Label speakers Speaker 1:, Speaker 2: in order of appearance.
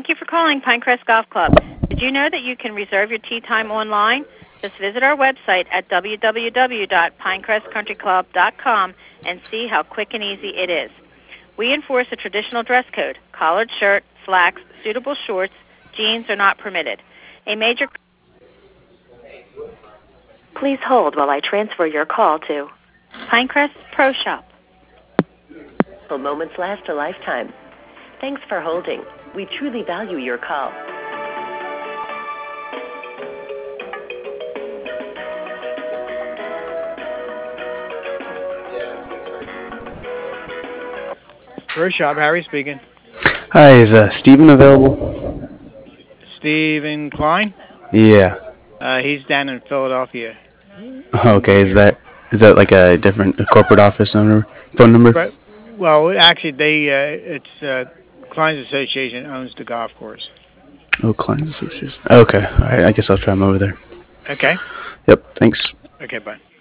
Speaker 1: Thank you for calling Pinecrest Golf Club. Did you know that you can reserve your tee time online? Just visit our website at www.pinecrestcountryclub.com and see how quick and easy it is. We enforce a traditional dress code. Collared shirt, slacks, suitable shorts, jeans are not permitted. A major... Please hold while I transfer your call to Pinecrest Pro Shop.
Speaker 2: Moments last a lifetime. Thanks for holding. We truly value your call.
Speaker 3: Pro Shop, Harry speaking.
Speaker 4: Hi, is Steven available?
Speaker 3: Stephen Klein?
Speaker 4: Yeah.
Speaker 3: He's down in Philadelphia.
Speaker 4: Okay, is that like a different corporate office phone number?
Speaker 3: But, well, actually, it's Klein's Association owns the golf course.
Speaker 4: Oh, Klein's Association. Okay, all right, I guess I'll try him over there.
Speaker 3: Okay.
Speaker 4: Yep, thanks.
Speaker 3: Okay, bye.